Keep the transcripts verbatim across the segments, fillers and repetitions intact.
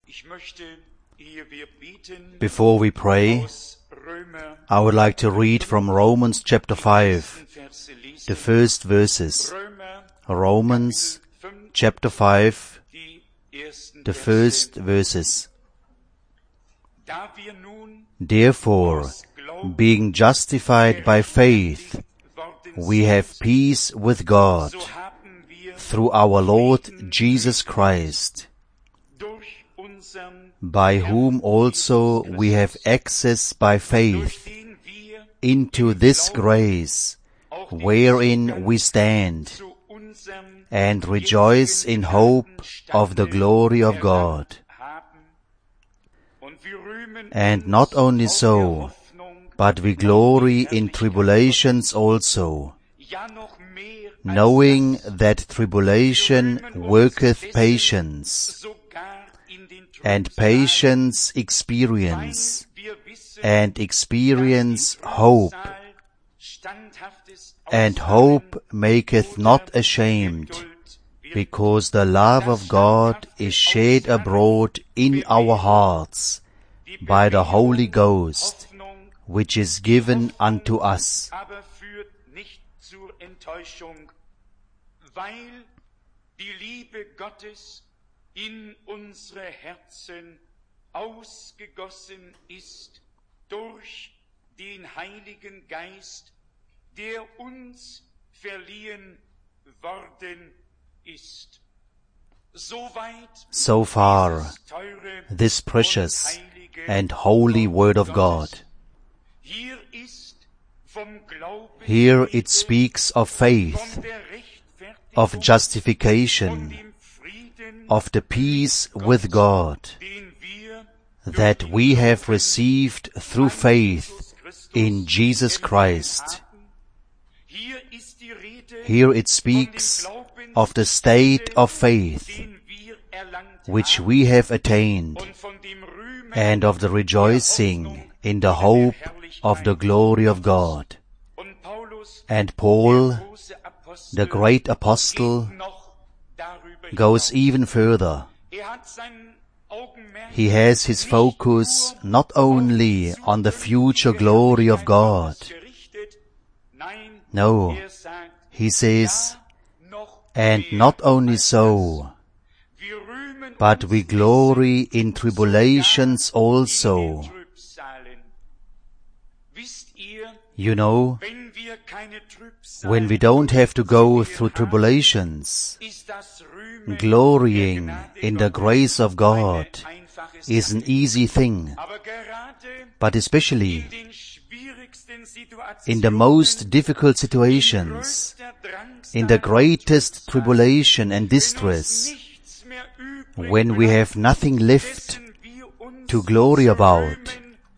Before we pray, I would like to read from Romans chapter five, the first verses. Romans chapter five, the first verses. Therefore, being justified by faith, we have peace with God through our Lord Jesus Christ, by whom also we have access by faith into this grace wherein we stand, and rejoice in hope of the glory of God. And not only so, but we glory in tribulations also, knowing that tribulation worketh patience, and patience experience, and experience hope, and hope maketh not ashamed, because the love of God is shed abroad in our hearts by the Holy Ghost, which is given unto us. Weil die Liebe Gottes in unsere Herzen ausgegossen ist durch den Heiligen Geist, der uns verliehen worden ist. So far, this precious and holy Word of God. Here it speaks of faith, of justification, of the peace with God, that we have received through faith in Jesus Christ. Here it speaks of the state of faith which we have attained, and of the rejoicing in the hope of the glory of God. And Paul, the great apostle, goes even further. He has his focus not only on the future glory of God. No, he says, and not only so, but we glory in tribulations also. You know, when we don't have to go through tribulations, glorying in the grace of God is an easy thing. But especially in the most difficult situations, in the greatest tribulation and distress, when we have nothing left to glory about,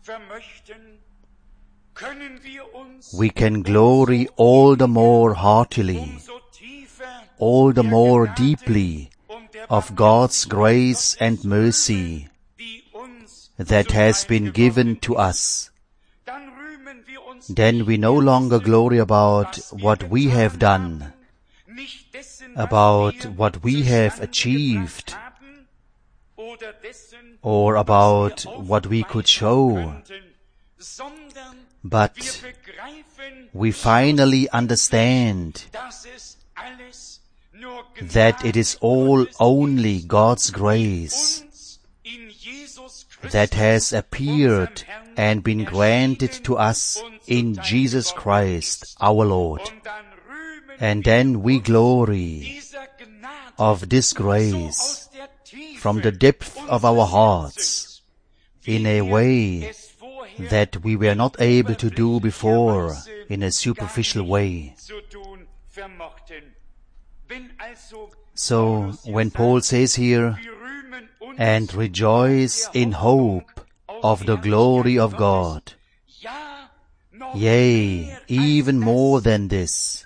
we can glory all the more heartily, all the more deeply of God's grace and mercy that has been given to us. Then we no longer glory about what we have done, about what we have achieved, or about what we could show, but we finally understand that it is all only God's grace that has appeared and been granted to us in Jesus Christ our Lord. And then we glory of this grace from the depth of our hearts in a way that we were not able to do before in a superficial way. So, when Paul says here, and rejoice in hope of the glory of God, yea, even more than this.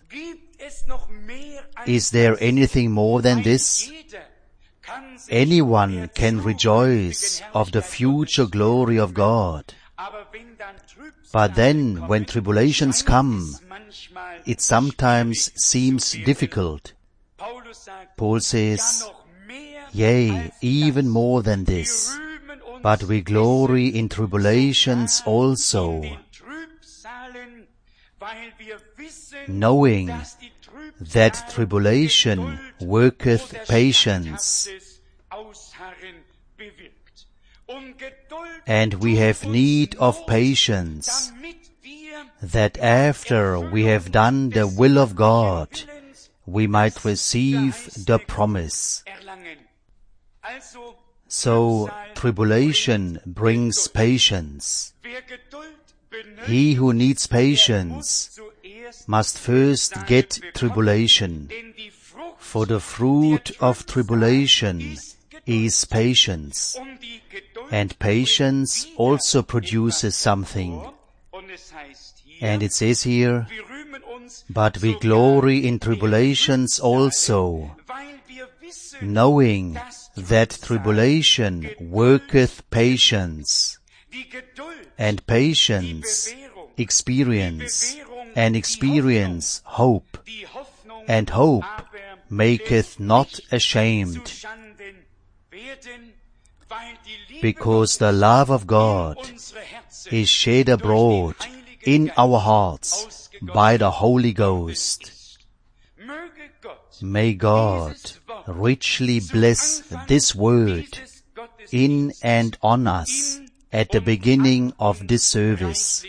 Is there anything more than this? Anyone can rejoice of the future glory of God. But then, when tribulations come, it sometimes seems difficult. Paul says, Yea, even more than this. But we glory in tribulations also, knowing that tribulation worketh patience. And we have need of patience, that after we have done the will of God, we might receive the promise. So, tribulation brings patience. He who needs patience must first get tribulation, for the fruit of tribulation is patience, and patience also produces something. And it says here, but we glory in tribulations also, knowing that tribulation worketh patience, and patience experience, and experience hope, and hope maketh not ashamed, because the love of God is shed abroad in our hearts by the Holy Ghost. May God richly bless this word in and on us at the beginning of this service,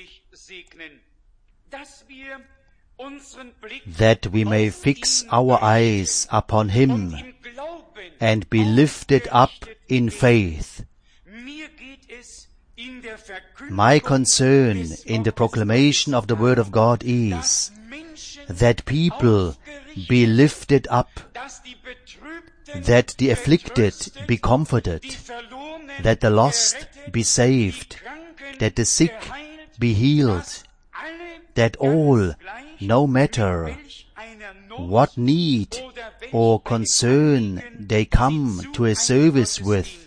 that we may fix our eyes upon Him and be lifted up in faith. My concern in the proclamation of the Word of God is that people be lifted up, that the afflicted be comforted, that the lost be saved, that the sick be healed, that all, no matter what need or concern they come to a service with,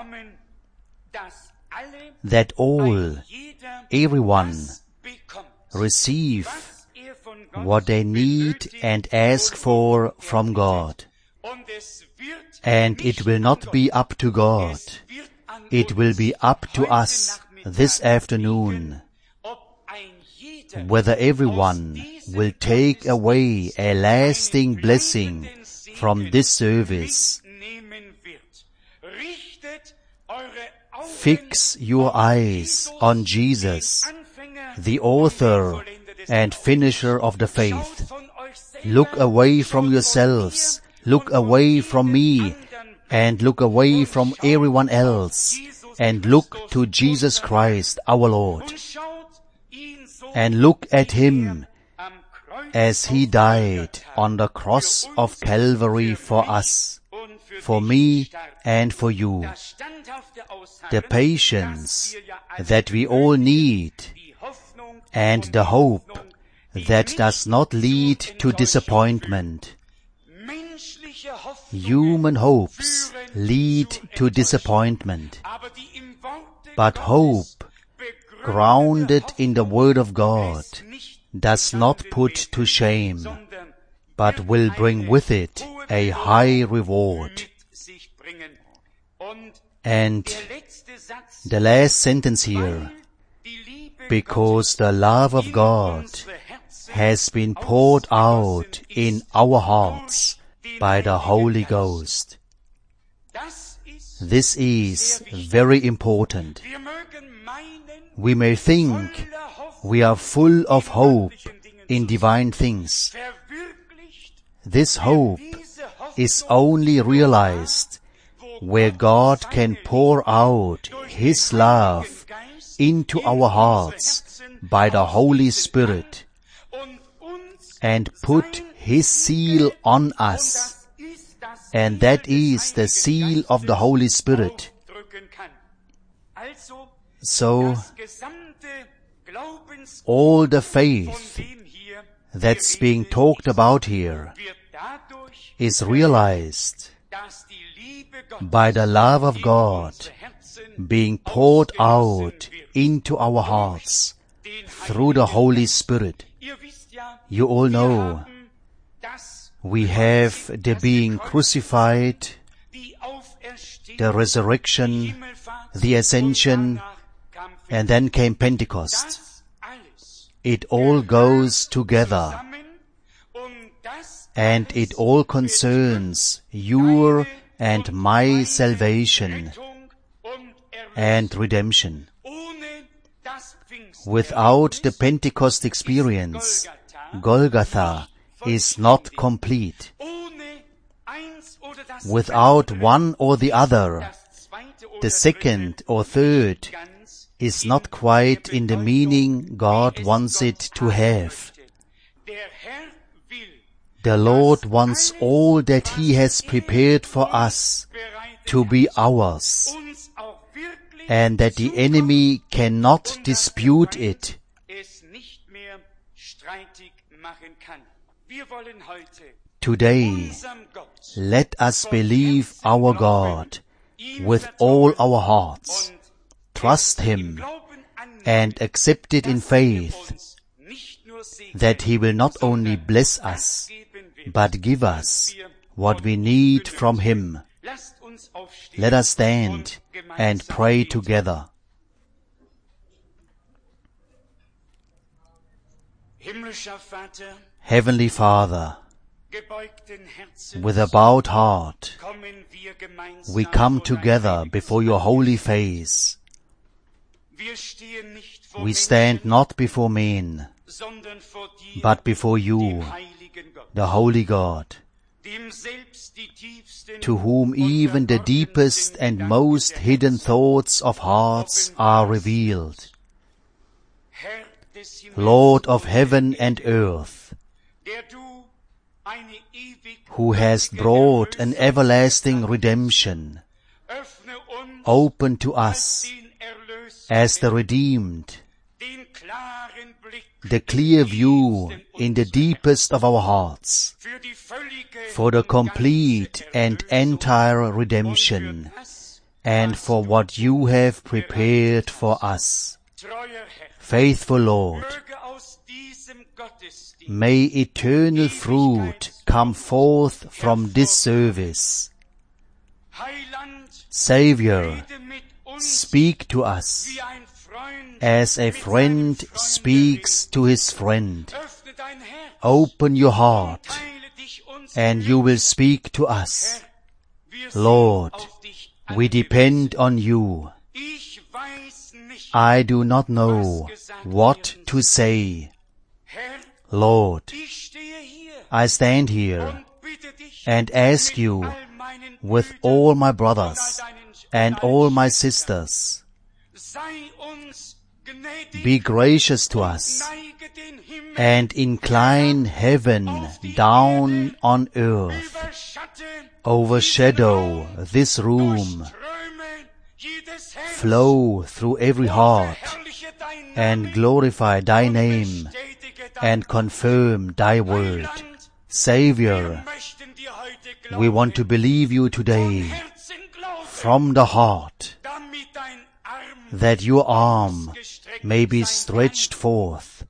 that all, everyone, receive what they need and ask for from God. And it will not be up to God. It will be up to us this afternoon, whether everyone will take away a lasting blessing from this service. Fix your eyes on Jesus, the author and finisher of the faith. Look away from yourselves, look away from me, and look away from everyone else, and look to Jesus Christ our Lord. And look at Him as He died on the cross of Calvary for us, for me and for you. The patience that we all need, and the hope that does not lead to disappointment. Human hopes lead to disappointment, but hope, grounded in the Word of God, does not put to shame, but will bring with it a high reward. And the last sentence here, because the love of God has been poured out in our hearts by the Holy Ghost. This is very important. We may think we are full of hope in divine things. This hope is only realized where God can pour out His love into our hearts by the Holy Spirit and put His seal on us. And that is the seal of the Holy Spirit. So, all the faith that's being talked about here is realized by the love of God being poured out into our hearts through the Holy Spirit. You all know we have the being crucified the resurrection, the ascension, and then came Pentecost. It all goes together, and it all concerns your and my salvation and redemption. Without the Pentecost experience, Golgotha is not complete. Without one or the other, the second or third is not quite in the meaning God wants it to have. The Lord wants all that He has prepared for us to be ours, and that the enemy cannot dispute it. Today, let us believe our God with all our hearts, trust Him, and accept it in faith, that He will not only bless us, but give us what we need from Him. Let us stand and pray together. Heavenly Father, with a bowed heart, we come together before your holy face. We stand not before men, but before you, the holy God, to whom even the deepest and most hidden thoughts of hearts are revealed. Lord of heaven and earth, who hast brought an everlasting redemption, open to us, as the redeemed, the clear view in the deepest of our hearts, for the complete and entire redemption, and for what you have prepared for us. Faithful Lord, may eternal fruit come forth from this service. Savior, speak to us as a friend speaks to his friend. Open your heart, and you will speak to us. Lord, we depend on you. I do not know what to say. Lord, I stand here and ask you with all my brothers and all my sisters, be gracious to us and incline heaven down on earth, overshadow this room, flow through every heart, and glorify thy name, and confirm thy word. Savior, we want to believe you today from the heart, that your arm may be stretched forth.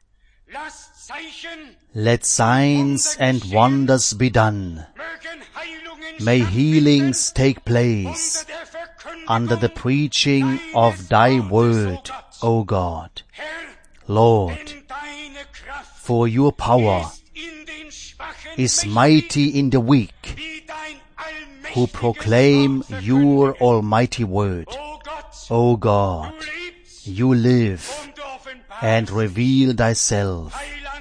Let signs and wonders be done. May healings take place under the preaching of thy word, O God. Lord, for your power is mighty in the weak, who proclaim your almighty word. O God, you live and reveal thyself.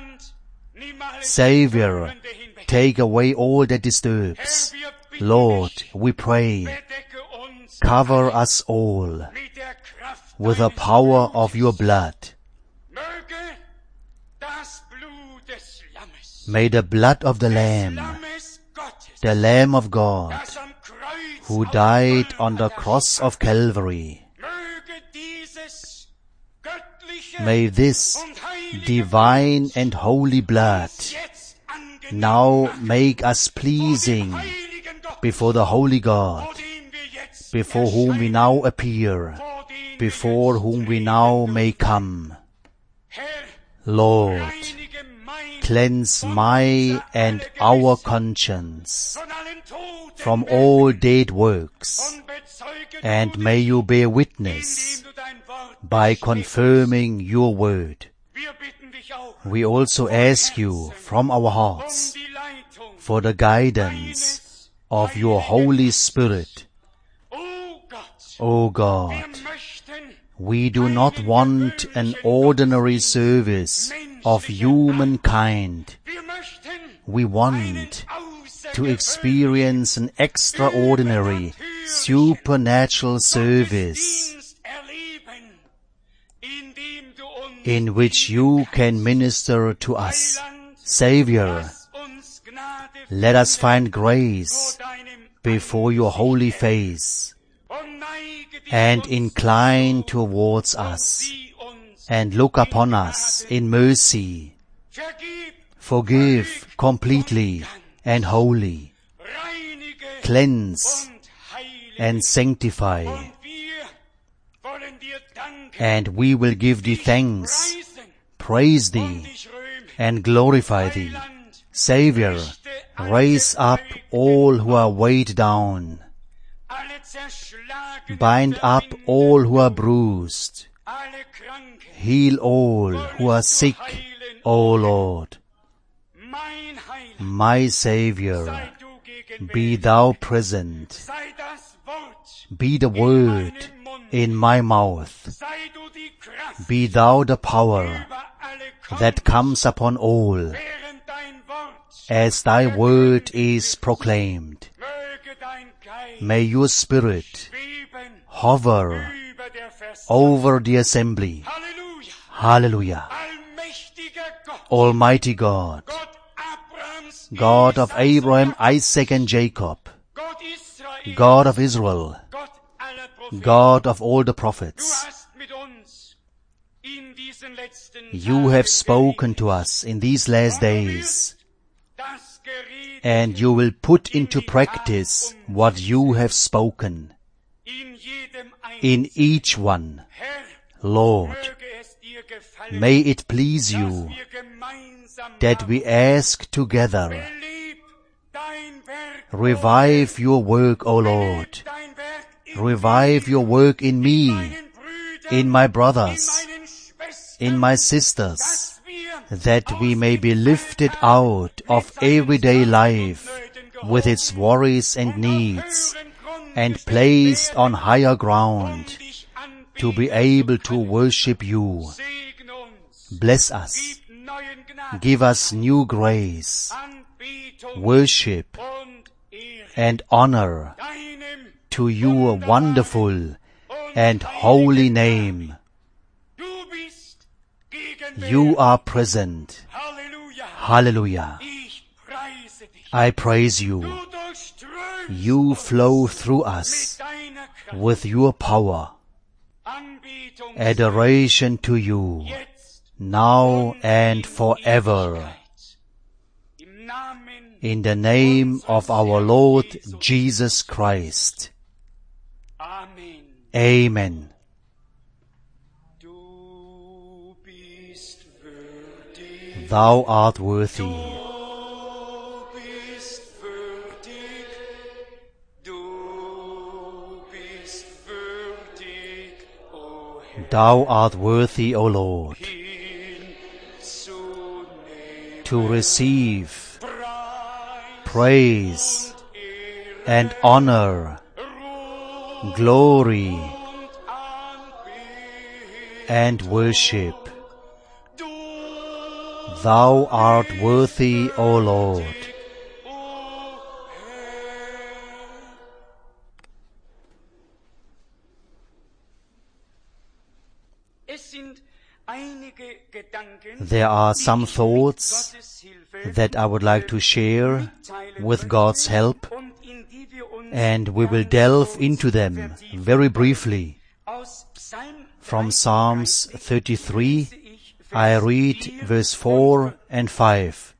Savior, take away all that disturbs. Lord, we pray, cover us all with the power of your blood. May the blood of the Lamb, the Lamb of God, who died on the cross of Calvary, may this divine and holy blood now make us pleasing before the holy God, before whom we now appear, before whom we now may come. Lord, cleanse my and our conscience from all dead works, and may you bear witness by confirming your word. We also ask you from our hearts for the guidance of your Holy Spirit. O God, we do not want an ordinary service of humankind. We want to experience an extraordinary, supernatural service in which you can minister to us. Savior, let us find grace before your holy face and incline towards us and look upon us in mercy. Forgive completely and wholly. Cleanse and sanctify. And we will give thee thanks, praise thee, and glorify thee. Savior, raise up all who are weighed down. Bind up all who are bruised. Heal all who are sick, O Lord. My Savior, be thou present. Be the word in my mouth. Be thou the power that comes upon all, as thy word is proclaimed. May your Spirit hover over the assembly. Hallelujah. Almighty God, God of Abraham, Isaac, and Jacob, God of Israel, God of all the prophets, you have spoken to us in these last days, and you will put into practice what you have spoken in each one. Lord, may it please you that we ask together, revive your work, O Lord. Revive your work in me, in my brothers, in my sisters, that we may be lifted out of everyday life with its worries and needs and placed on higher ground to be able to worship you. Bless us. Give us new grace, worship, and honor to your wonderful and holy name. You are present. Hallelujah. I praise you. You flow through us with your power. Adoration to you, now and forever. In the name of our Lord Jesus Christ. Amen. Thou art worthy. Thou art worthy, O Lord, to receive praise and honor, glory and worship. Thou art worthy, O Lord. There are some thoughts that I would like to share with God's help, and we will delve into them very briefly. From Psalms thirty-three, I read verse four and five.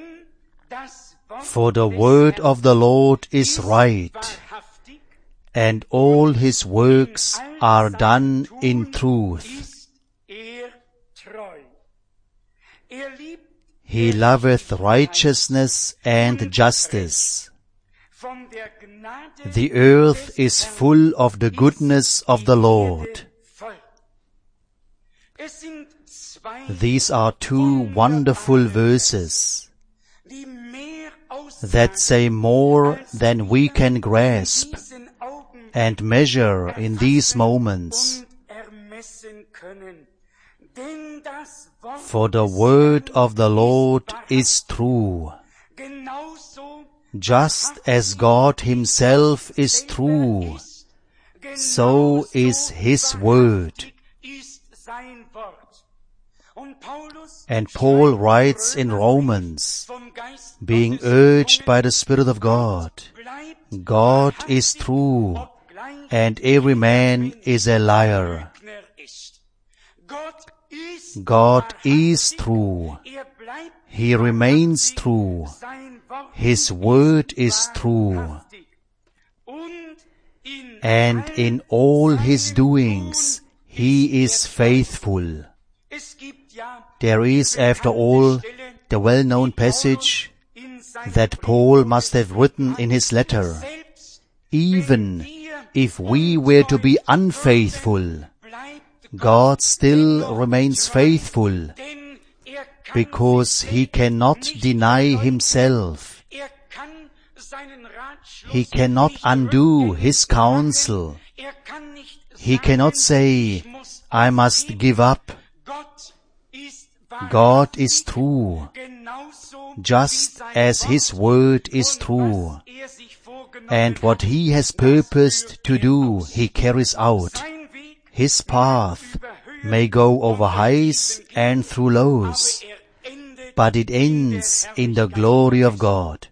For the word of the Lord is right, and all his works are done in truth. He loveth righteousness and justice. The earth is full of the goodness of the Lord. These are two wonderful verses that say more than we can grasp and measure in these moments. For the word of the Lord is true, just as God Himself is true, so is His word. And Paul writes in Romans, being urged by the Spirit of God, God is true, and every man is a liar. God is true. He remains true. His word is true. And in all His doings, He is faithful. There is, after all, the well-known passage that Paul must have written in his letter. Even if we were to be unfaithful, God still remains faithful, because He cannot deny Himself. He cannot undo His counsel. He cannot say, I must give up. God is true, just as His word is true. And what He has purposed to do, He carries out. His path may go over highs and through lows, but it ends in the glory of God.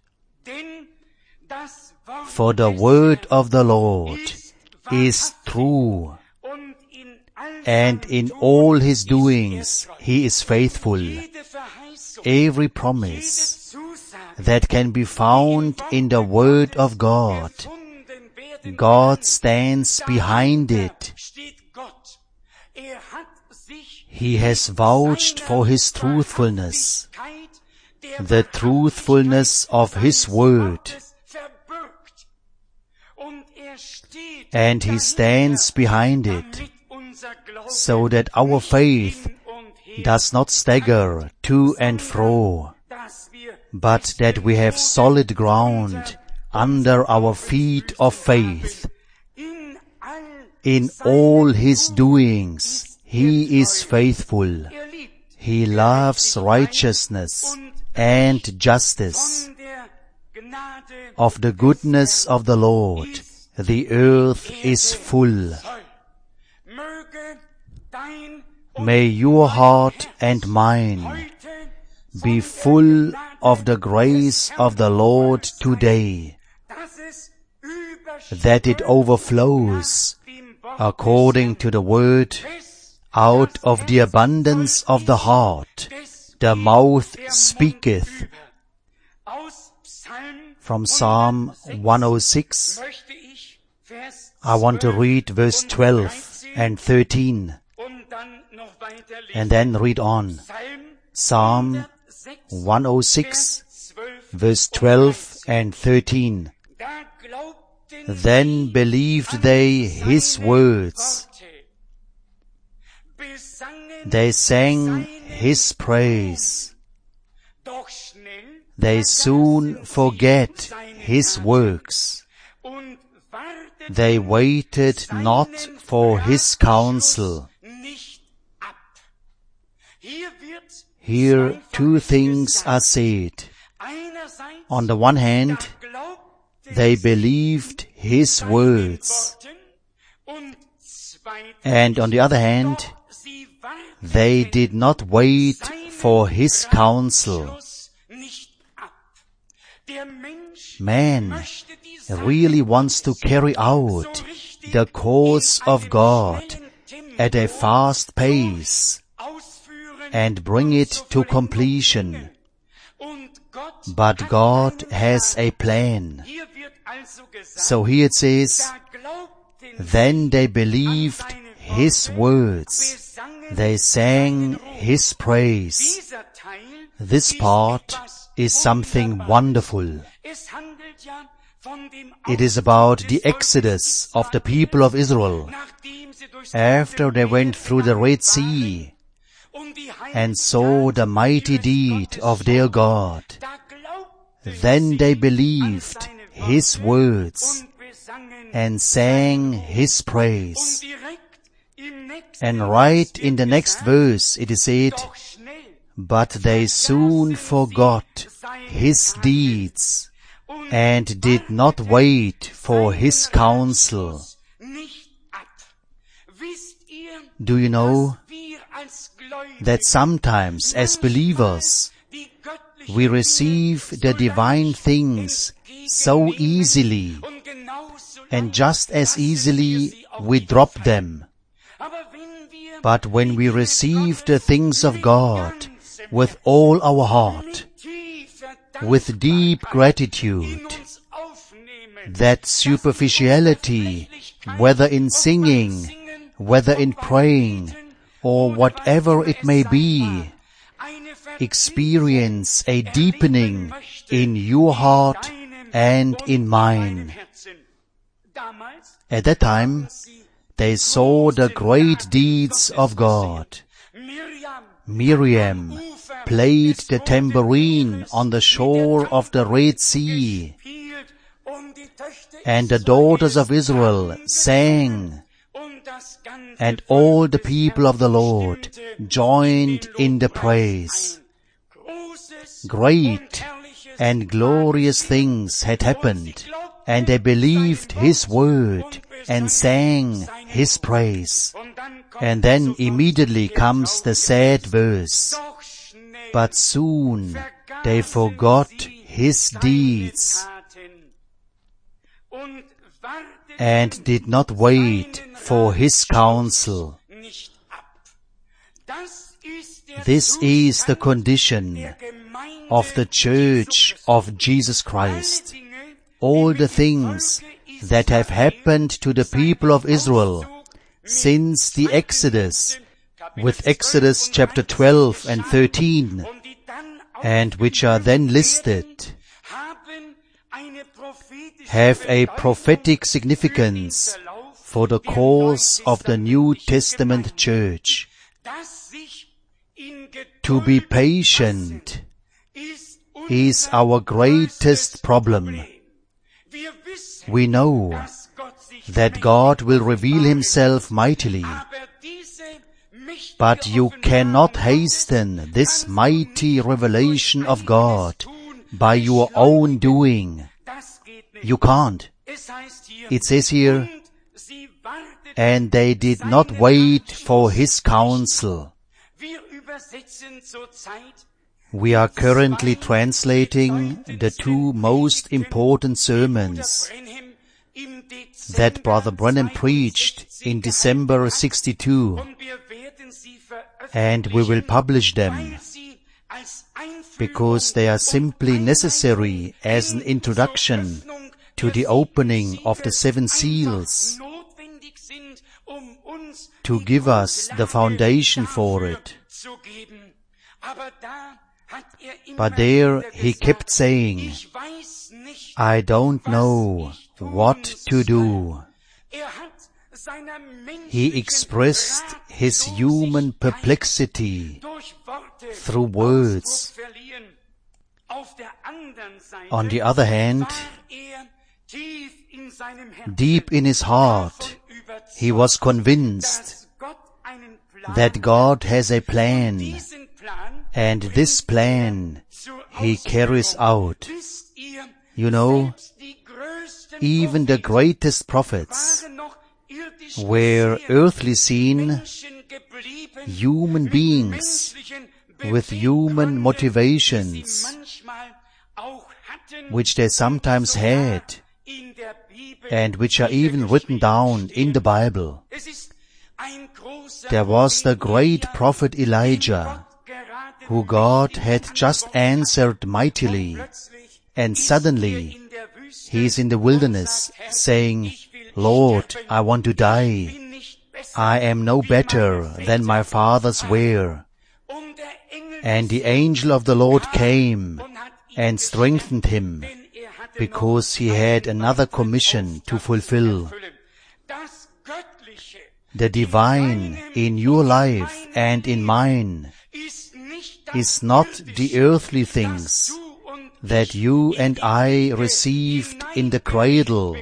For the word of the Lord is true, and in all His doings He is faithful. Every promise that can be found in the word of God, God stands behind it. He has vouched for His truthfulness, the truthfulness of His word, and He stands behind it, so that our faith does not stagger to and fro, but that we have solid ground under our feet of faith. In all His doings, He is faithful. He loves righteousness and justice. Of the goodness of the Lord, the earth is full. May your heart and mine be full of the grace of the Lord today, that it overflows, according to the word, out of the abundance of the heart, the mouth speaketh. From Psalm one oh six, I want to read verse twelve and thirteen, and then read on. Psalm one oh six, verse twelve and thirteen. Then believed they His words. They sang His praise. They soon forget His works. They waited not for His counsel. Here two things are said. On the one hand, they believed His words, and on the other hand, they did not wait for His counsel. Man really wants to carry out the course of God at a fast pace and bring it to completion. But God has a plan. So here it says, then they believed His words. They sang His praise. This part is something wonderful. It is about the exodus of the people of Israel after they went through the Red Sea and saw the mighty deed of their God. Then they believed His words and sang His praise. And right in the next verse it is said, but they soon forgot His deeds and did not wait for His counsel. Do you know that sometimes as believers we receive the divine things so easily, and just as easily we drop them? But when we receive the things of God with all our heart, with deep gratitude, that superficiality, whether in singing, whether in praying, or whatever it may be, experience a deepening in your heart and in mine. At that time, they saw the great deeds of God. Miriam played the tambourine on the shore of the Red Sea, and the daughters of Israel sang, and all the people of the Lord joined in the praise. Great and glorious things had happened, and they believed His word and sang His praise. And then immediately comes the sad verse, but soon they forgot His deeds and did not wait for His counsel. This is the condition of the Church of Jesus Christ. All the things that have happened to the people of Israel since the Exodus, with Exodus chapter twelve and thirteen, and which are then listed, have a prophetic significance for the course of the New Testament Church. To be patient is our greatest problem. We know that God will reveal Himself mightily, but you cannot hasten this mighty revelation of God by your own doing. You can't. It says here, and they did not wait for His counsel. We are currently translating the two most important sermons that Brother Branham preached in December sixty-two, and we will publish them because they are simply necessary as an introduction to the opening of the seven seals, to give us the foundation for it. But there he kept saying, I don't know what to do. He expressed his human perplexity through words. On the other hand, deep in his heart, he was convinced that God has a plan, and this plan He carries out. You know, even the greatest prophets were earthly seen human beings with human motivations, which they sometimes had, and which are even written down in the Bible. There was the great prophet Elijah, who God had just answered mightily, and suddenly he is in the wilderness saying, Lord, I want to die. I am no better than my fathers were. And the angel of the Lord came and strengthened him, because he had another commission to fulfill. The divine in your life and in mine is not the earthly things that you and I received in the cradle.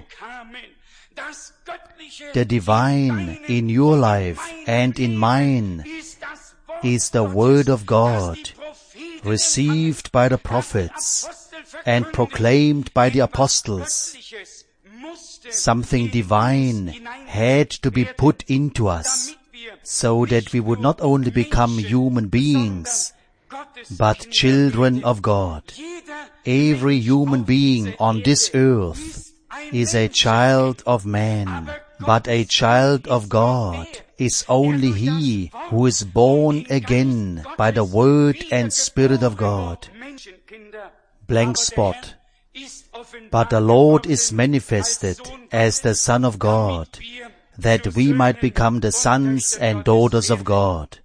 The divine in your life and in mine is the Word of God, received by the prophets and proclaimed by the apostles. Something divine had to be put into us, so that we would not only become human beings, but children of God. Every human being on this earth is a child of man, but a child of God is only he who is born again by the Word and Spirit of God. Blank spot. But the Lord is manifested as the Son of God, that we might become the sons and daughters of God.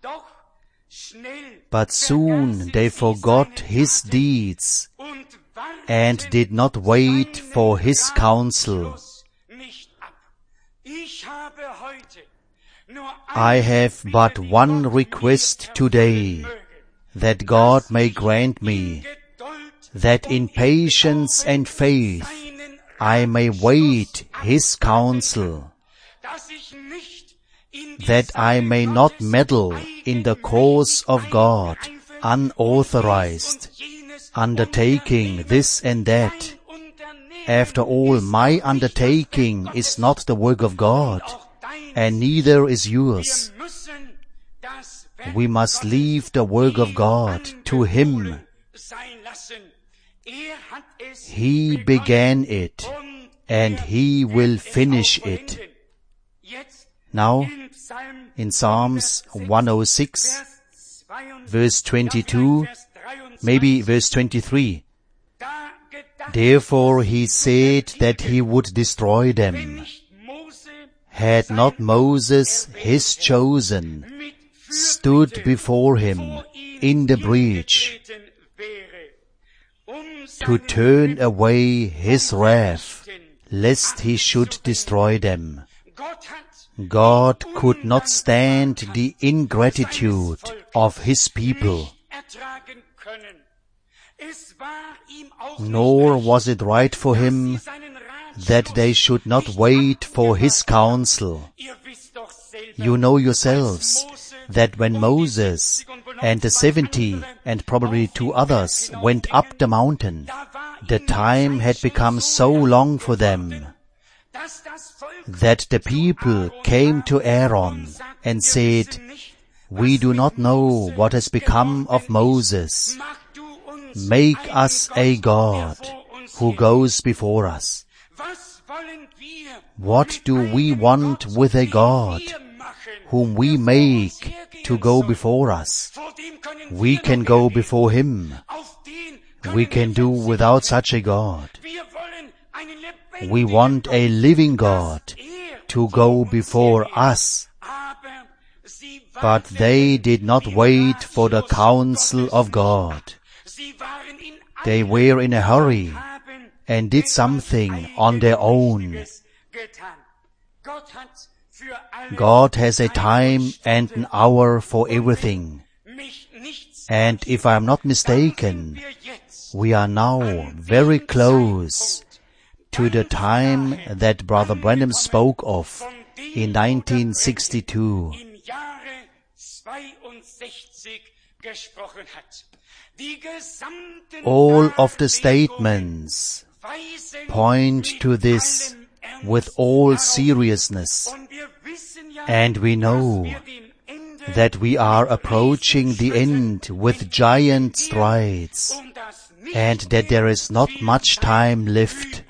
But soon they forgot his deeds and did not wait for his counsel. I have but one request today, that God may grant me, that in patience and faith I may wait his counsel, that I may not meddle in the course of God, unauthorized, undertaking this and that. After all, my undertaking is not the work of God, and neither is yours. We must leave the work of God to Him. He began it, and He will finish it. Now, in Psalms one oh six, verse twenty-two, maybe verse twenty-three, therefore He said that He would destroy them. Had not Moses, His chosen, stood before Him in the breach, to turn away His wrath, lest He should destroy them. God could not stand the ingratitude of His people, nor was it right for Him that they should not wait for His counsel. You know yourselves that when Moses and the seventy and probably two others went up the mountain, the time had become so long for them that the people came to Aaron and said, "We do not know what has become of Moses. Make us a God who goes before us." What do we want with a God whom we make to go before us? We can go before Him. We can do without such a God. We want a living God to go before us. But they did not wait for the counsel of God. They were in a hurry and did something on their own. God has a time and an hour for everything. And if I am not mistaken, we are now very close to the time that Brother Branham spoke of in nineteen sixty-two. All of the statements point to this with all seriousness, and we know that we are approaching the end with giant strides, and that there is not much time left.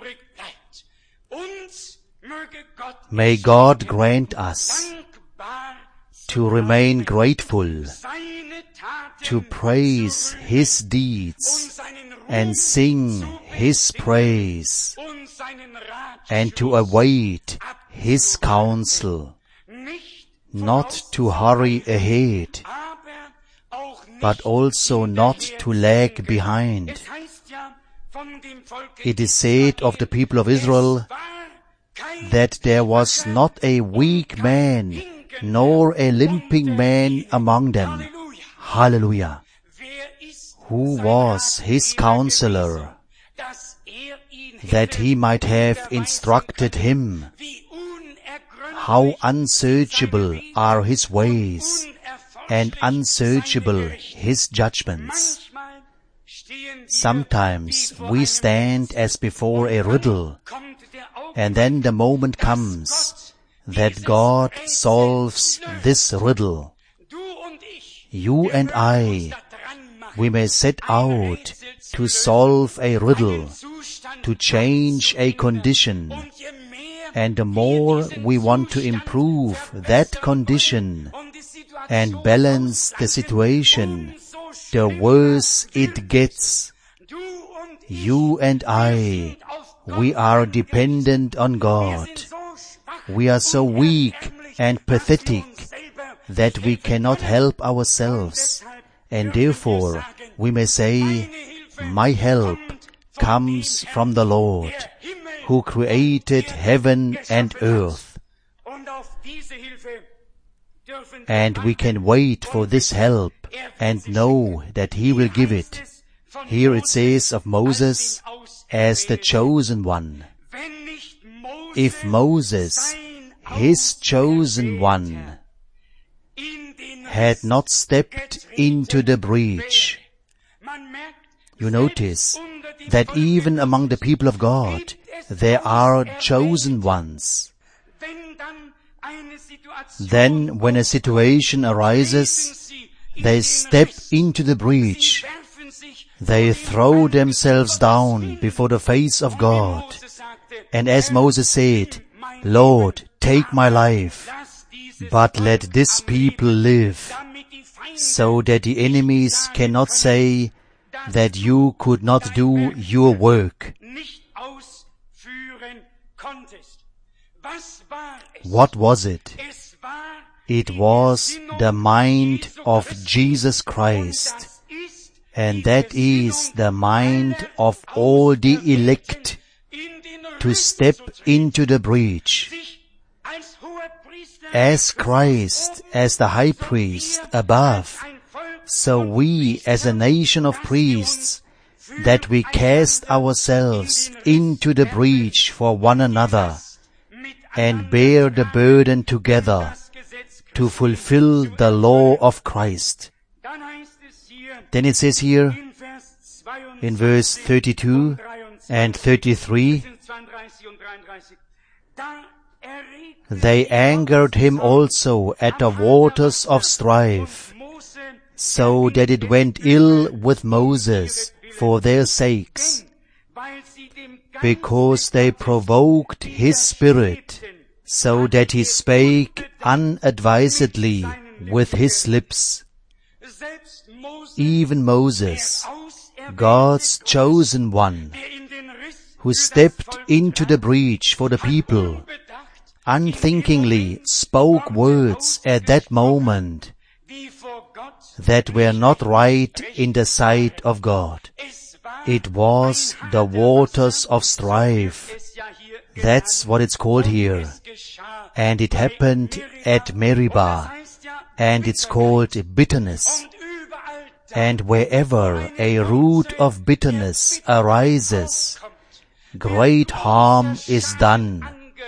May God grant us to remain grateful, to praise His deeds and sing His praise, and to await His counsel, not to hurry ahead, but also not to lag behind. It is said of the people of Israel that there was not a weak man nor a limping man among them. Hallelujah! Who was his counselor, that he might have instructed him? How unsearchable are his ways, and unsearchable his judgments. Sometimes we stand as before a riddle, and then the moment comes that God solves this riddle. You and I, we may set out to solve a riddle, to change a condition, and the more we want to improve that condition and balance the situation, the worse it gets. You and I, we are dependent on God. We are so weak and pathetic that we cannot help ourselves, and therefore we may say, my help comes from the Lord, who created heaven and earth. And we can wait for this help and know that He will give it. Here it says of Moses as the chosen one. If Moses, his chosen one, had not stepped into the breach, you notice that even among the people of God, there are chosen ones. Then, when a situation arises, they step into the breach. They throw themselves down before the face of God. And as Moses said, Lord, take my life, but let this people live, so that the enemies cannot say that you could not do your work. What was it? It was the mind of Jesus Christ, and that is the mind of all the elect, to step into the breach. As Christ, as the high priest above, so we as a nation of priests, that we cast ourselves into the breach for one another, and bear the burden together, to fulfill the law of Christ. Then it says here, in verse thirty-two and thirty-three, they angered him also at the waters of strife, so that it went ill with Moses for their sakes, because they provoked his spirit, so that he spake unadvisedly with his lips. Even Moses, God's chosen one, who stepped into the breach for the people, unthinkingly spoke words at that moment that were not right in the sight of God. It was the waters of strife. That's what it's called here. And it happened at Meribah, and it's called bitterness. And wherever a root of bitterness arises, great harm is done.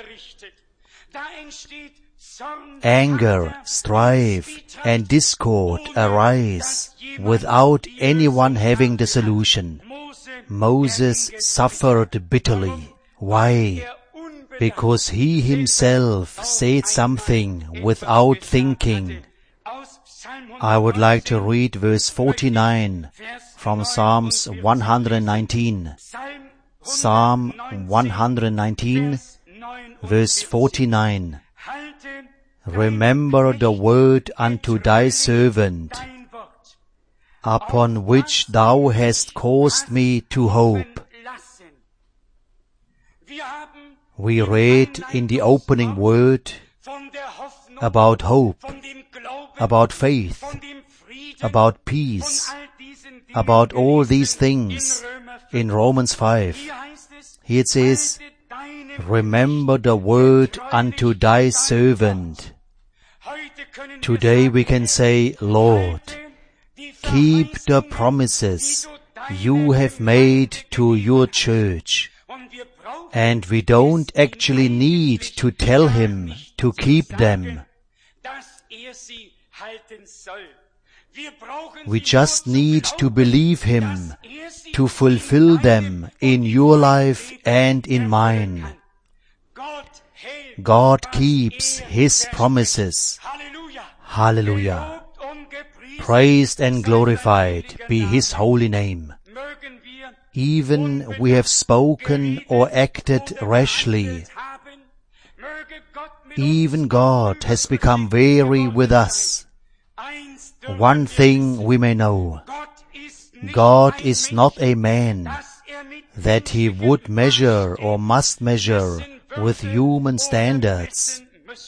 Anger, strife, and discord arise without anyone having the solution. Moses suffered bitterly. Why? Because he himself said something without thinking. I would like to read verse forty-nine from Psalms one hundred nineteen. Psalm one hundred nineteen, verse forty-nine. Remember the word unto thy servant, upon which thou hast caused me to hope. We read in the opening word about hope, about faith, about peace, about all these things in Romans five. Here it says, remember the word unto thy servant. Today we can say, Lord, keep the promises you have made to your church. And we don't actually need to tell him to keep them. We just need to believe him to fulfill them in your life and in mine. God keeps his promises. Hallelujah. Praised and glorified be his holy name. Even we have spoken or acted rashly. Even God has become weary with us. One thing we may know, God is not a man that he would measure or must measure with human standards.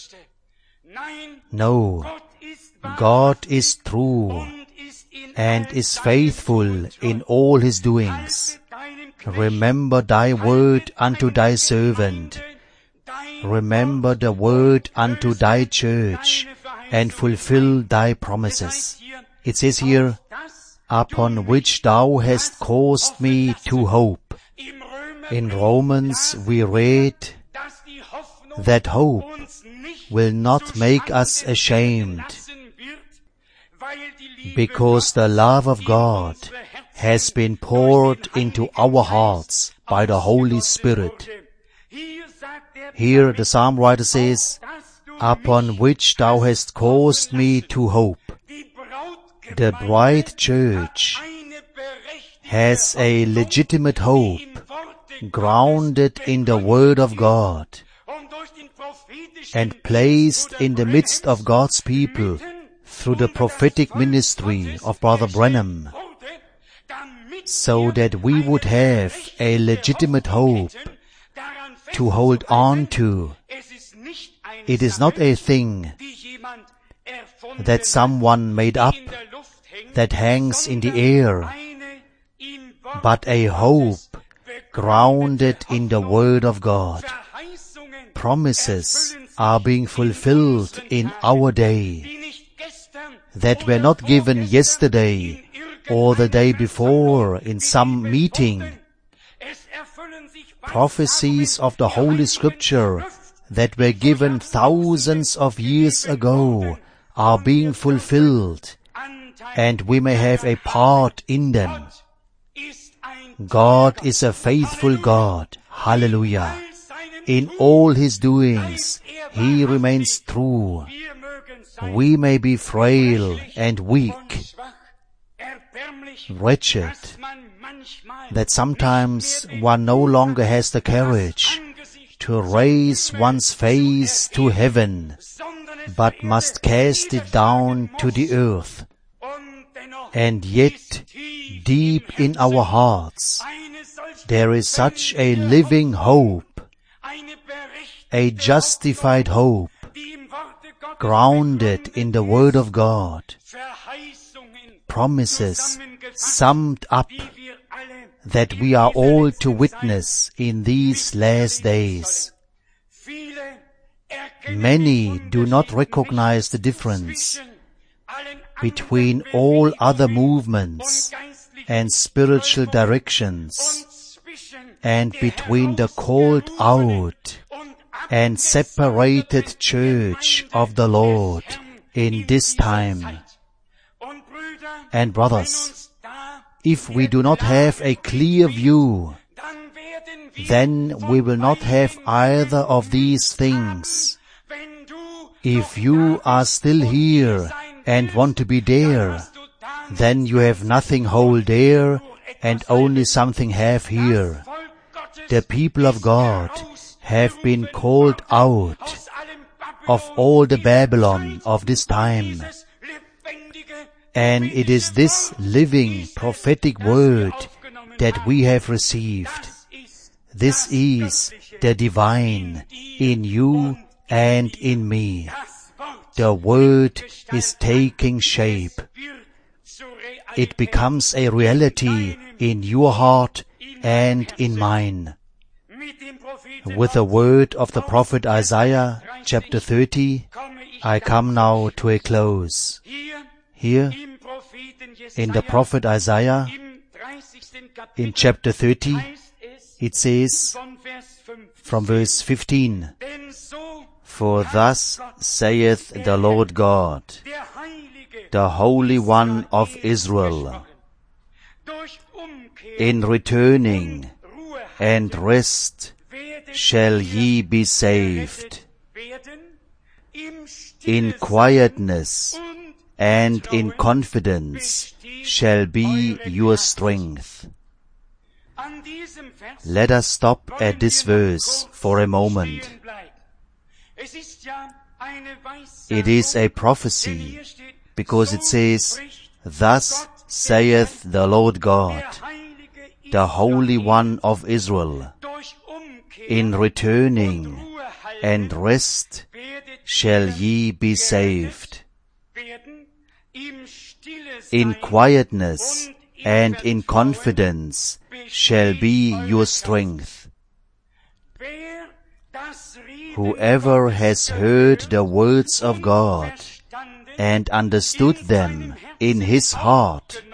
No, God is true and is faithful in all his doings. Remember thy word unto thy servant. Remember the word unto thy church, and fulfill thy promises. It says here, upon which thou hast caused me to hope. In Romans we read that hope will not make us ashamed, because the love of God has been poured into our hearts by the Holy Spirit. Here the psalm writer says, upon which thou hast caused me to hope. The bride church has a legitimate hope grounded in the Word of God and placed in the midst of God's people through the prophetic ministry of Brother Branham, so that we would have a legitimate hope to hold on to. It is not a thing that someone made up that hangs in the air, but a hope grounded in the Word of God. Promises are being fulfilled in our day that were not given yesterday or the day before in some meeting. Prophecies of the Holy Scripture that were given thousands of years ago are being fulfilled, and we may have a part in them. God is a faithful God. Hallelujah. In all his doings, he remains true. We may be frail and weak, wretched, that sometimes one no longer has the courage to raise one's face to heaven, but must cast it down to the earth. And yet, deep in our hearts, there is such a living hope, a justified hope, grounded in the Word of God, promises summed up that we are all to witness in these last days. Many do not recognize the difference between all other movements and spiritual directions, and between the called out and separated church of the Lord in this time. And brothers, if we do not have a clear view, then we will not have either of these things. If you are still here and want to be there, then you have nothing whole there and only something half here. The people of God have been called out of all the Babylon of this time. And it is this living prophetic word that we have received. This is the divine in you and in me. The word is taking shape. it becomes a reality in your heart and in mine. With the word of the prophet Isaiah, chapter thirty, I come now to a close. Here, in the prophet Isaiah, in chapter thirty, it says, from verse fifteen, "For thus saith the Lord God, the Holy One of Israel, in returning and rest shall ye be saved, in quietness and in confidence shall be your strength." Let us stop at this verse for a moment. It is a prophecy, because it says, "Thus saith the Lord God, the Holy One of Israel, in returning and rest shall ye be saved, in quietness and in confidence shall be your strength." Whoever has heard the words of God and understood them in his heart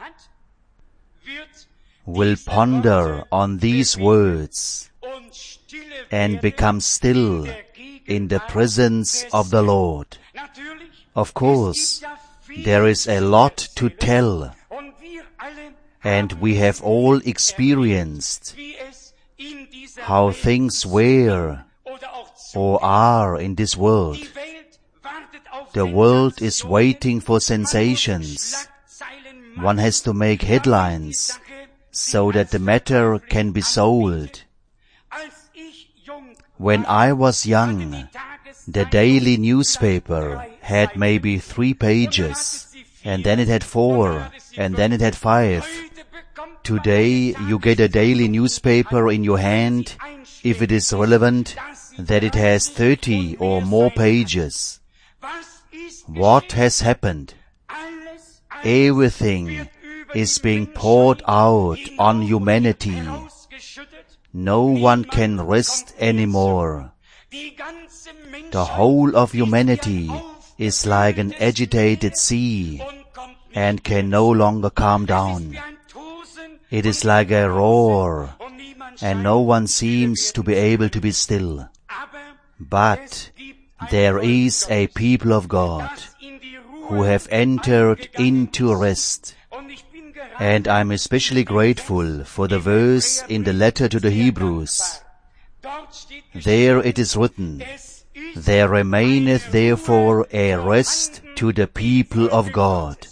will ponder on these words and become still in the presence of the Lord. Of course, there is a lot to tell, and we have all experienced how things were or are in this world. The world is waiting for sensations. One has to make headlines so that the matter can be sold. When I was young, the daily newspaper had maybe three pages, and then it had four, and then it had five. Today you get a daily newspaper in your hand, if it is relevant, that it has thirty or more pages. What has happened? Everything is being poured out on humanity. No one can rest anymore. The whole of humanity is like an agitated sea and can no longer calm down. It is like a roar, and no one seems to be able to be still. But there is a people of God who have entered into rest. And I'm especially grateful for the verse in the letter to the Hebrews. There it is written, "There remaineth therefore a rest to the people of God."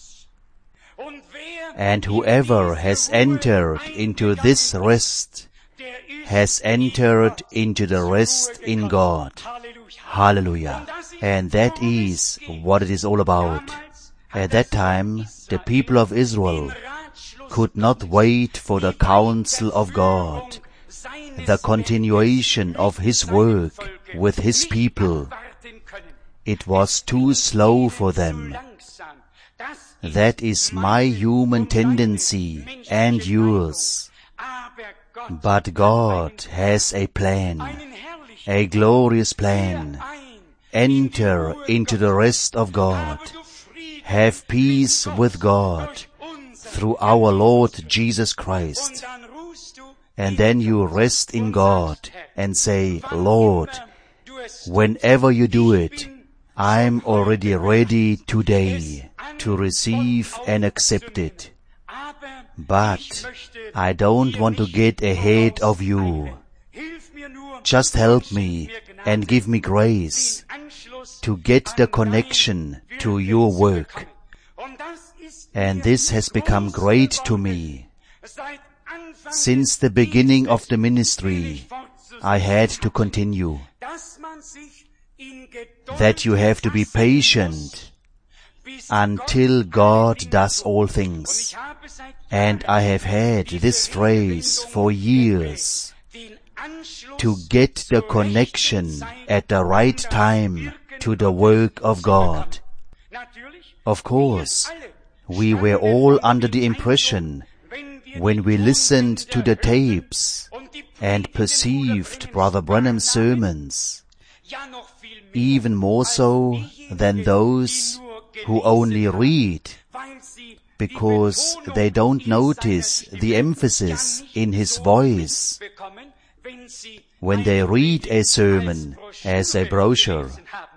And whoever has entered into this rest has entered into the rest in God. Hallelujah. And that is what it is all about. At that time, the people of Israel could not wait for the counsel of God, the continuation of His work with His people. It was too slow for them. That is my human tendency and yours. But God has a plan, a glorious plan. Enter into the rest of God. Have peace with God through our Lord Jesus Christ. And then you rest in God and say, "Lord, whenever you do it, I'm already ready today to receive and accept it. But I don't want to get ahead of you. Just help me and give me grace to get the connection to your work." And this has become great to me. Since the beginning of the ministry, I had to continue. That you have to be patient until God does all things. And I have had this phrase for years. To get the connection at the right time to the work of God. Of course, We were all under the impression, when we listened to the tapes and perceived Brother Branham's sermons, even more so than those who only read, because they don't notice the emphasis in his voice when they read a sermon as a brochure.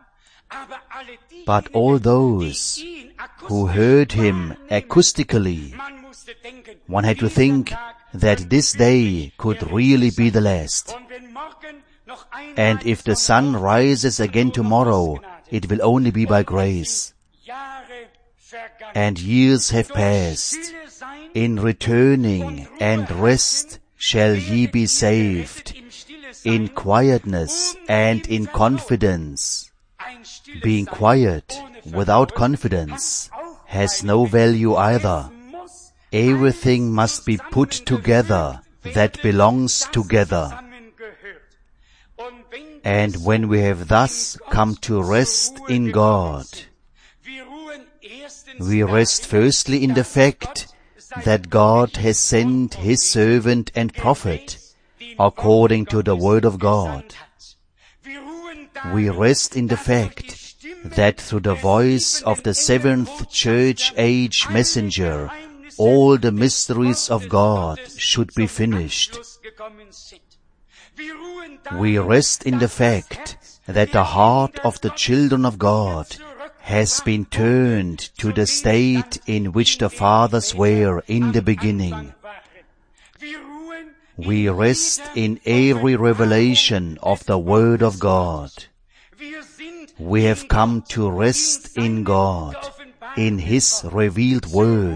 But all those who heard him acoustically, one had to think that this day could really be the last. And if the sun rises again tomorrow, it will only be by grace. And years have passed. In returning and rest shall ye be saved, in quietness and in confidence. Being quiet without confidence has no value either. Everything must be put together that belongs together. And when we have thus come to rest in God, we rest firstly in the fact that God has sent His servant and prophet according to the word of God. We rest in the fact that through the voice of the seventh church age messenger, all the mysteries of God should be finished. We rest in the fact that the heart of the children of God has been turned to the state in which the fathers were in the beginning. We rest in every revelation of the Word of God. We have come to rest in God, in His revealed Word.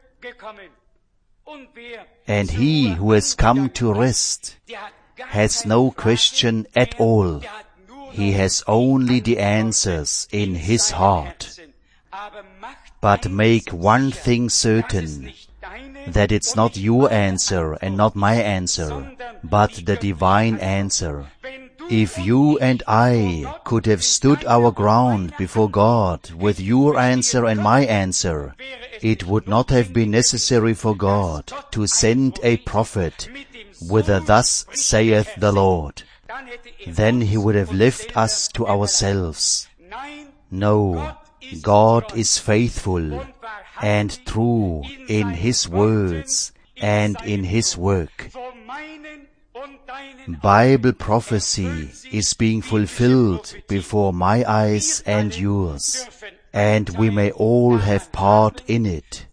And he who has come to rest has no question at all. He has only the answers in his heart. But make one thing certain, that it's not your answer and not my answer, but the divine answer. If you and I could have stood our ground before God with your answer and my answer, it would not have been necessary for God to send a prophet with a "Thus saith the Lord." Then He would have left us to ourselves. No, God is faithful and true in His words and in His work. Bible prophecy is being fulfilled before my eyes and yours, and we may all have part in it.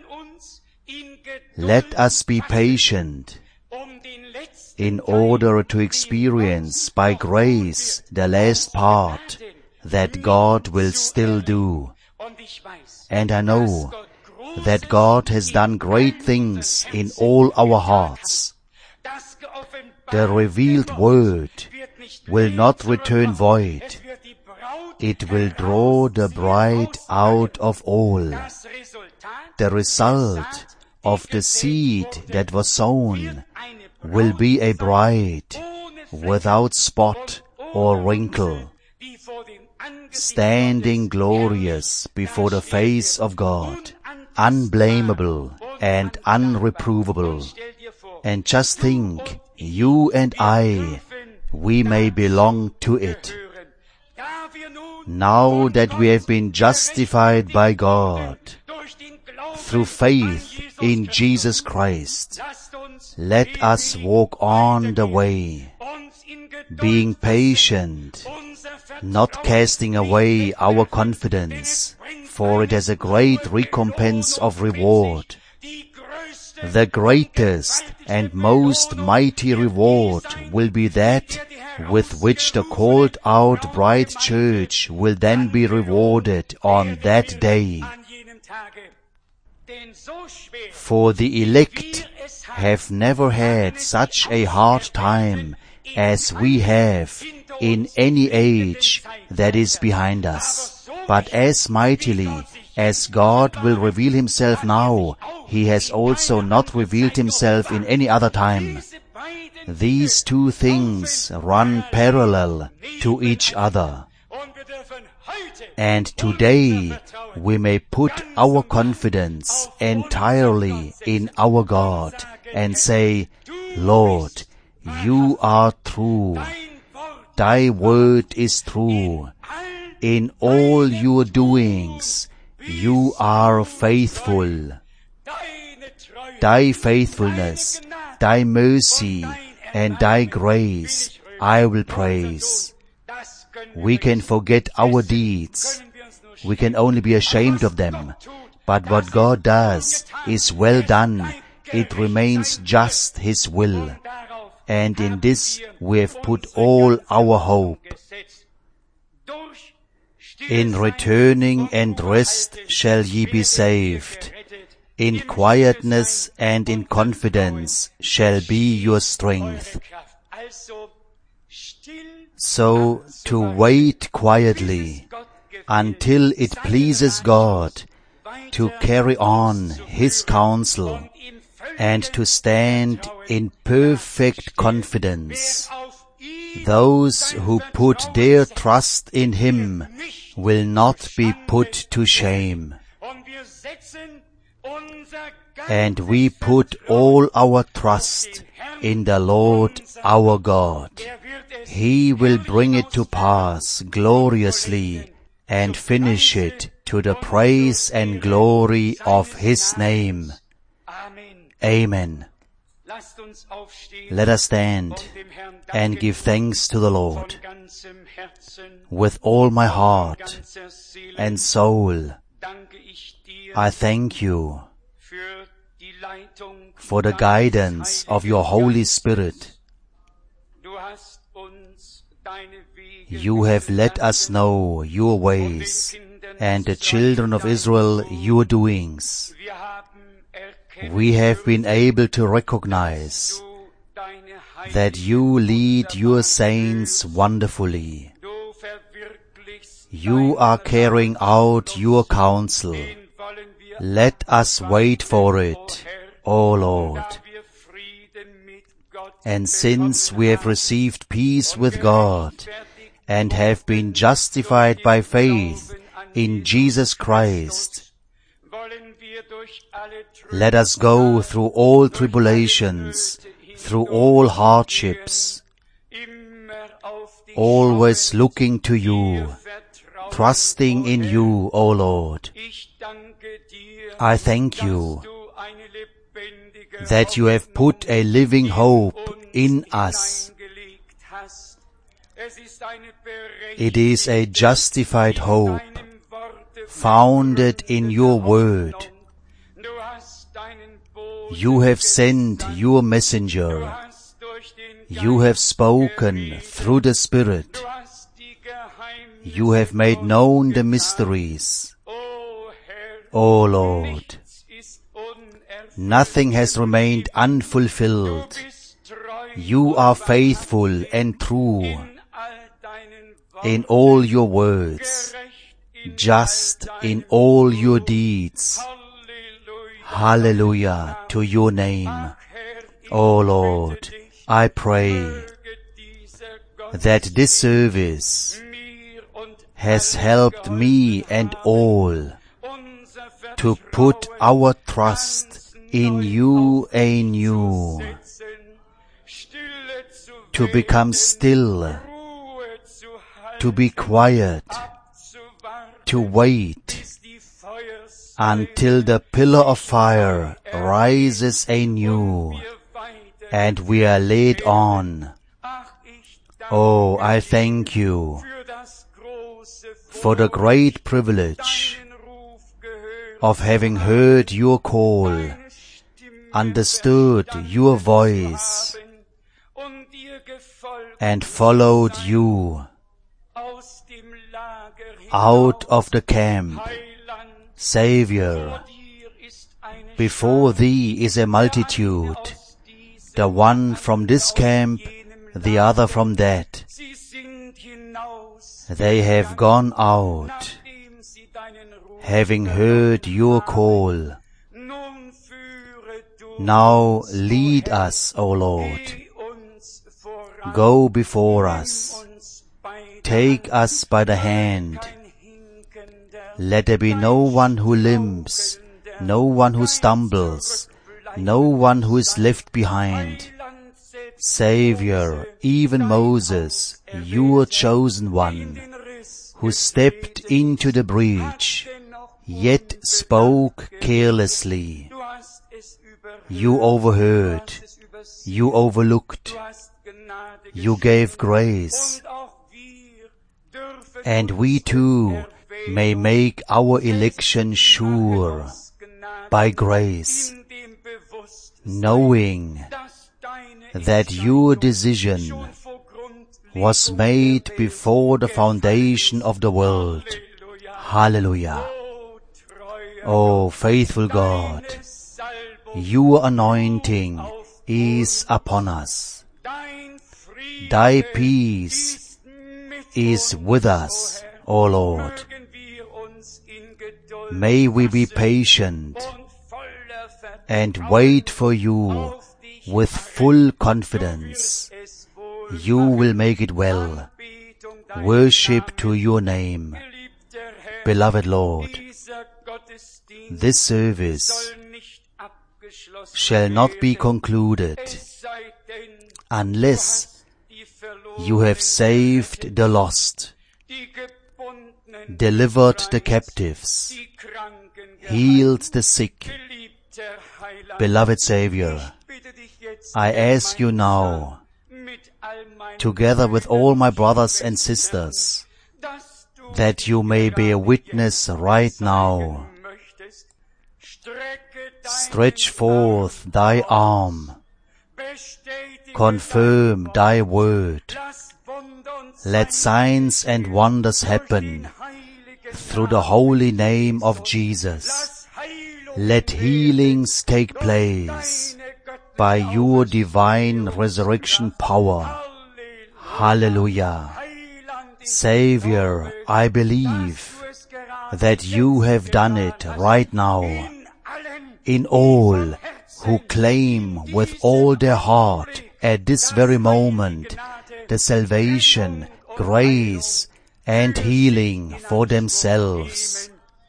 Let us be patient in order to experience by grace the last part that God will still do. And I know that God has done great things in all our hearts. The revealed Word will not return void. It will draw the bride out of all. The result of the seed that was sown will be a bride without spot or wrinkle, standing glorious before the face of God, unblameable and unreprovable. And just think, you and I, we may belong to it. Now that we have been justified by God through faith in Jesus Christ, let us walk on the way, being patient, not casting away our confidence, for it has a great recompense of reward. The greatest and most mighty reward will be that with which the called out bride church will then be rewarded on that day. For the elect have never had such a hard time as we have in any age that is behind us. But as mightily as God will reveal Himself now, He has also not revealed Himself in any other time. These two things run parallel to each other. And today we may put our confidence entirely in our God and say, Lord, you are true. Thy word is true. In all your doings, you are faithful. Thy faithfulness, thy mercy, and thy grace I will praise. We can forget our deeds. We can only be ashamed of them. But what God does is well done. It remains just His will. And in this we have put all our hope. In returning and rest shall ye be saved. In quietness and in confidence shall be your strength. So to wait quietly until it pleases God to carry on His counsel and to stand in perfect confidence. Those who put their trust in Him will not be put to shame. And we put all our trust in the Lord our God. He will bring it to pass gloriously and finish it to the praise and glory of His name. Amen. Let us stand and give thanks to the Lord. With all my heart and soul, I thank you for the guidance of your Holy Spirit. You have let us know your ways, and the children of Israel your doings. We have been able to recognize that you lead your saints wonderfully. You are carrying out your counsel. Let us wait for it, O Lord. And since we have received peace with God and have been justified by faith in Jesus Christ, let us go through all tribulations, through all hardships, always looking to you, trusting in you, O Lord. I thank you that you have put a living hope in us. It is a justified hope, founded in your word. You have sent your messenger. You have spoken through the Spirit. You have made known the mysteries. O Lord, nothing has remained unfulfilled. You are faithful and true in all your words, just in all your deeds. Hallelujah to your name. O Lord, I pray that this service has helped me and all to put our trust in you anew, to become still, to be quiet, to wait until the pillar of fire rises anew and we are led on. Oh, I thank you for the great privilege of having heard your call, understood your voice, and followed you out of the camp. Savior, before thee is a multitude, the one from this camp, the other from that. They have gone out, having heard your call. Now lead us, O Lord. Go before us. Take us by the hand. Let there be no one who limps, no one who stumbles, no one who is left behind. Savior, even Moses, your chosen one, who stepped into the breach, yet spoke carelessly. You overheard, you overlooked, you gave grace, and we too may make our election sure by grace, knowing that your decision was made before the foundation of the world. Hallelujah. Oh, faithful God, your anointing is upon us. Thy peace is with us, O Lord. May we be patient and wait for you with full confidence. You will make it well. Worship to your name. Beloved Lord, this service shall not be concluded unless you have saved the lost, delivered the captives, healed the sick. Beloved Savior, I ask you now, together with all my brothers and sisters, that you may bear witness right now. Stretch forth thy arm, confirm thy word. Let signs and wonders happen through the holy name of Jesus. Let healings take place by your divine resurrection power. Hallelujah. Savior, I believe that you have done it right now. In all who claim with all their heart at this very moment the salvation, grace, and healing for themselves.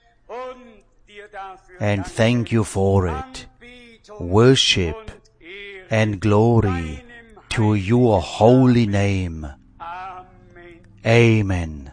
And thank you for it. Worship and glory to your holy name. Amen.